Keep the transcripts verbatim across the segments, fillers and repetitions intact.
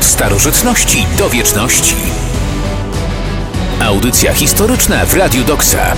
Od starożytności do wieczności. Audycja historyczna w Radiu Doksa.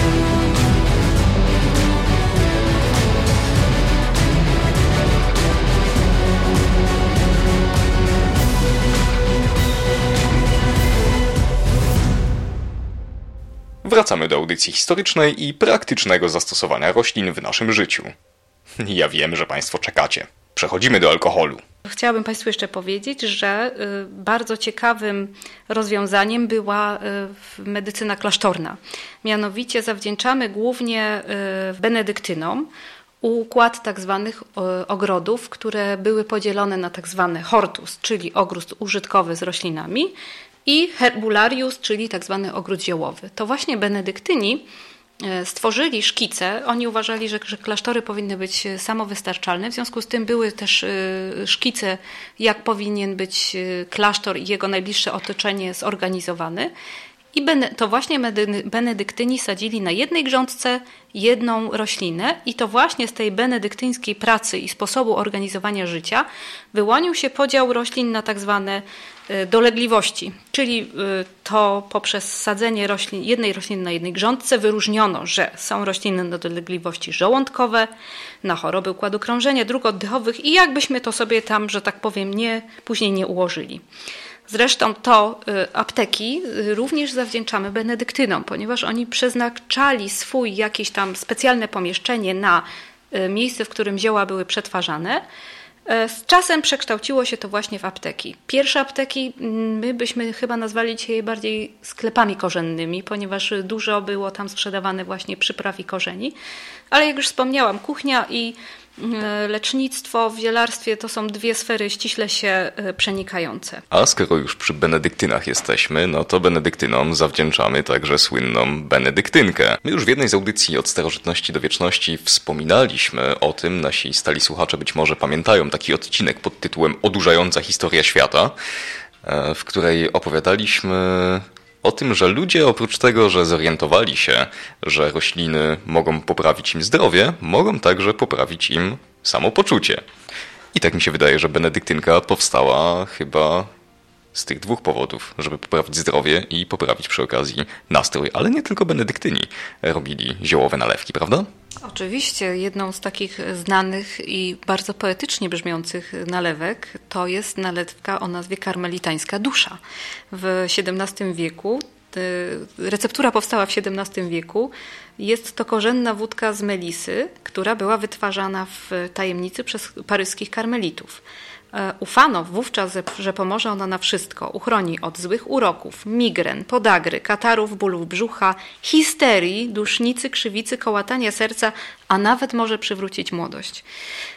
Wracamy do audycji historycznej i praktycznego zastosowania roślin w naszym życiu. Ja wiem, że Państwo czekacie. Przechodzimy do alkoholu. Chciałabym Państwu jeszcze powiedzieć, że bardzo ciekawym rozwiązaniem była medycyna klasztorna. Mianowicie zawdzięczamy głównie benedyktynom układ tak zwanych ogrodów, które były podzielone na tak zwany hortus, czyli ogród użytkowy z roślinami, i herbularius, czyli tak zwany ogród ziołowy. To właśnie benedyktyni stworzyli szkice. Oni uważali, że, że klasztory powinny być samowystarczalne. W związku z tym były też szkice, jak powinien być klasztor i jego najbliższe otoczenie zorganizowany. I to właśnie benedyktyni sadzili na jednej grządce jedną roślinę i to właśnie z tej benedyktyńskiej pracy i sposobu organizowania życia wyłonił się podział roślin na tak zwane dolegliwości, czyli to poprzez sadzenie roślin, jednej rośliny na jednej grządce wyróżniono, że są rośliny na dolegliwości żołądkowe, na choroby układu krążenia, dróg oddechowych i jakbyśmy to sobie tam, że tak powiem, nie, później nie ułożyli. Zresztą to apteki również zawdzięczamy benedyktynom, ponieważ oni przeznaczali swój jakieś tam specjalne pomieszczenie na miejsce, w którym zioła były przetwarzane. Z czasem przekształciło się to właśnie w apteki. Pierwsze apteki my byśmy chyba nazwali dzisiaj bardziej sklepami korzennymi, ponieważ dużo było tam sprzedawane właśnie przypraw i korzeni. Ale jak już wspomniałam, kuchnia i lecznictwo w zielarstwie to są dwie sfery ściśle się przenikające. A skoro już przy benedyktynach jesteśmy, no to benedyktynom zawdzięczamy także słynną benedyktynkę. My już w jednej z audycji Od starożytności do wieczności wspominaliśmy o tym, nasi stali słuchacze być może pamiętają taki odcinek pod tytułem Odurzająca historia świata, w której opowiadaliśmy o tym, że ludzie oprócz tego, że zorientowali się, że rośliny mogą poprawić im zdrowie, mogą także poprawić im samopoczucie. I tak mi się wydaje, że benedyktynka powstała chyba z tych dwóch powodów, żeby poprawić zdrowie i poprawić przy okazji nastrój. Ale nie tylko benedyktyni robili ziołowe nalewki, prawda? Oczywiście jedną z takich znanych i bardzo poetycznie brzmiących nalewek to jest nalewka o nazwie karmelitańska dusza. W siedemnastym wieku, receptura powstała w siedemnastym wieku, jest to korzenna wódka z melisy, która była wytwarzana w tajemnicy przez paryskich karmelitów. Ufano wówczas, że pomoże ona na wszystko. Uchroni od złych uroków, migren, podagry, katarów, bólów brzucha, histerii, dusznicy, krzywicy, kołatania serca, a nawet może przywrócić młodość.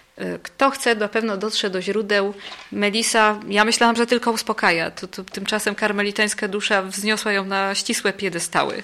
Kto chce, na pewno dotrze do źródeł. Melisa, ja myślałam, że tylko uspokaja. To, to, tymczasem karmelitańska dusza wzniosła ją na ścisłe piedestały.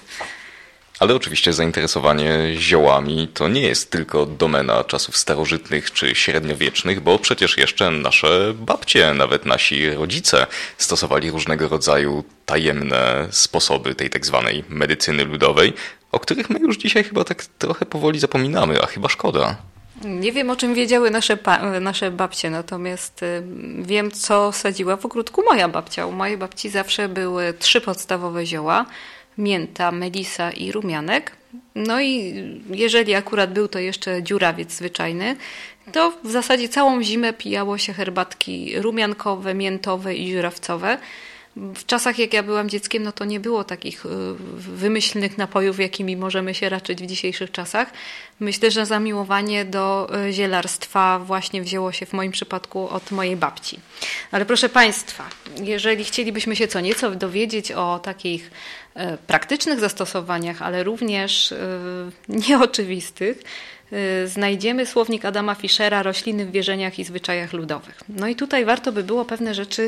Ale oczywiście zainteresowanie ziołami to nie jest tylko domena czasów starożytnych czy średniowiecznych, bo przecież jeszcze nasze babcie, nawet nasi rodzice stosowali różnego rodzaju tajemne sposoby tej tak zwanej medycyny ludowej, o których my już dzisiaj chyba tak trochę powoli zapominamy, a chyba szkoda. Nie wiem, o czym wiedziały nasze, pa- nasze babcie, natomiast y, wiem, co sadziła w ogródku moja babcia. U mojej babci zawsze były trzy podstawowe zioła: mięta, melisa i rumianek. No i jeżeli akurat był to jeszcze dziurawiec zwyczajny, to w zasadzie całą zimę pijało się herbatki rumiankowe, miętowe i dziurawcowe. W czasach, jak ja byłam dzieckiem, no to nie było takich wymyślnych napojów, jakimi możemy się raczyć w dzisiejszych czasach. Myślę, że zamiłowanie do zielarstwa właśnie wzięło się w moim przypadku od mojej babci. Ale proszę Państwa, jeżeli chcielibyśmy się co nieco dowiedzieć o takich praktycznych zastosowaniach, ale również nieoczywistych, znajdziemy słownik Adama Fischera Rośliny w wierzeniach i zwyczajach ludowych. No i tutaj warto by było pewne rzeczy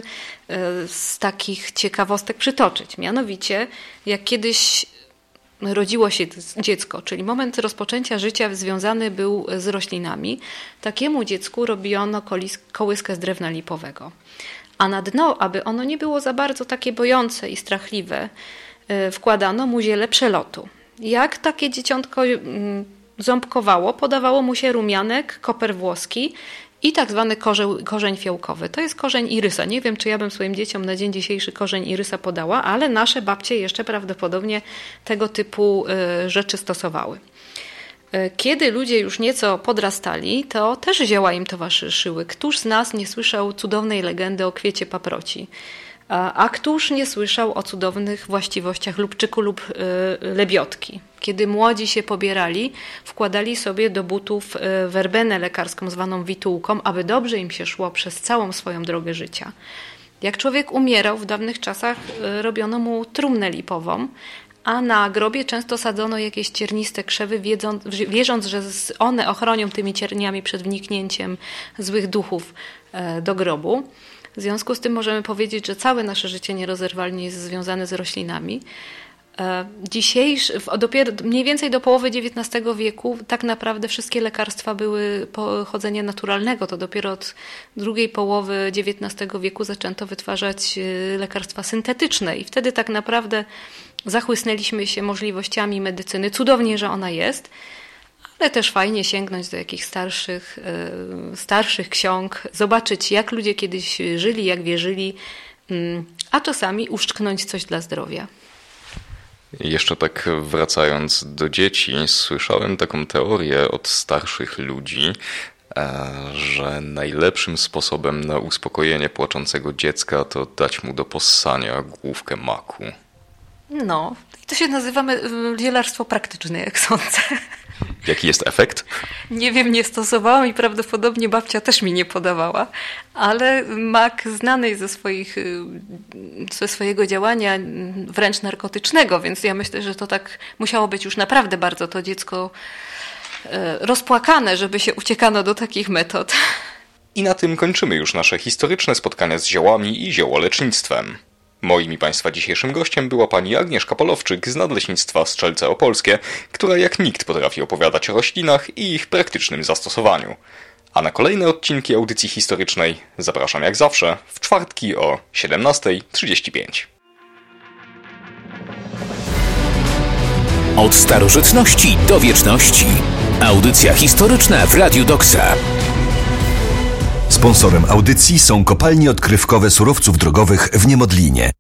z takich ciekawostek przytoczyć. Mianowicie, jak kiedyś rodziło się dziecko, czyli moment rozpoczęcia życia związany był z roślinami, takiemu dziecku robiono kołyskę z drewna lipowego. A na dno, aby ono nie było za bardzo takie bojące i strachliwe, wkładano mu ziele przelotu. Jak takie dzieciątko ząbkowało, podawało mu się rumianek, koper włoski i tak zwany korzeń, korzeń fiołkowy. To jest korzeń irysa. Nie wiem, czy ja bym swoim dzieciom na dzień dzisiejszy korzeń irysa podała, ale nasze babcie jeszcze prawdopodobnie tego typu rzeczy stosowały. Kiedy ludzie już nieco podrastali, to też zioła im towarzyszyły. Któż z nas nie słyszał cudownej legendy o kwiecie paproci? A któż nie słyszał o cudownych właściwościach lubczyku lub lebiotki? Kiedy młodzi się pobierali, wkładali sobie do butów werbenę lekarską zwaną witułką, aby dobrze im się szło przez całą swoją drogę życia. Jak człowiek umierał, w dawnych czasach robiono mu trumnę lipową, a na grobie często sadzono jakieś cierniste krzewy, wiedząc, wierząc, że one ochronią tymi cierniami przed wniknięciem złych duchów do grobu. W związku z tym możemy powiedzieć, że całe nasze życie nierozerwalnie jest związane z roślinami. Dzisiejszy, dopiero mniej więcej do połowy dziewiętnastego wieku tak naprawdę wszystkie lekarstwa były pochodzenia naturalnego. To dopiero od drugiej połowy dziewiętnastego wieku zaczęto wytwarzać lekarstwa syntetyczne i wtedy tak naprawdę zachłysnęliśmy się możliwościami medycyny. Cudownie, że ona jest, ale też fajnie sięgnąć do jakichś starszych, starszych ksiąg, zobaczyć, jak ludzie kiedyś żyli, jak wierzyli, a czasami uszczknąć coś dla zdrowia. Jeszcze tak wracając do dzieci, słyszałem taką teorię od starszych ludzi, że najlepszym sposobem na uspokojenie płaczącego dziecka to dać mu do possania główkę maku. No, to się nazywa zielarstwo praktyczne, jak sądzę. Jaki jest efekt? Nie wiem, nie stosowałam i prawdopodobnie babcia też mi nie podawała, ale mak znany ze, swoich, ze swojego działania wręcz narkotycznego, więc ja myślę, że to tak musiało być już naprawdę bardzo to dziecko rozpłakane, żeby się uciekano do takich metod. I na tym kończymy już nasze historyczne spotkania z ziołami i ziołolecznictwem. Moim i Państwa dzisiejszym gościem była pani Agnieszka Polowczyk z Nadleśnictwa Strzelce Opolskie, która jak nikt potrafi opowiadać o roślinach i ich praktycznym zastosowaniu. A na kolejne odcinki audycji historycznej zapraszam jak zawsze w czwartki o siedemnasta trzydzieści pięć. Od starożytności do wieczności. Audycja historyczna w Radiu Doksa. Sponsorem audycji są kopalnie odkrywkowe surowców drogowych w Niemodlinie.